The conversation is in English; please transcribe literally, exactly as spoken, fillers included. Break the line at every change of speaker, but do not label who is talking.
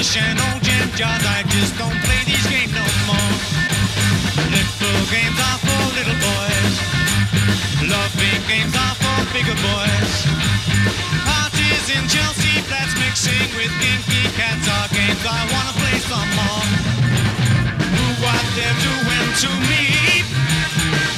fish and old jam jars. I just don't play these games no more. Little games are for little boys. Loving games are for bigger boys. Parties in Chelsea flats mixing with kinky cats are games I wanna play some more. Who, what they're doing to me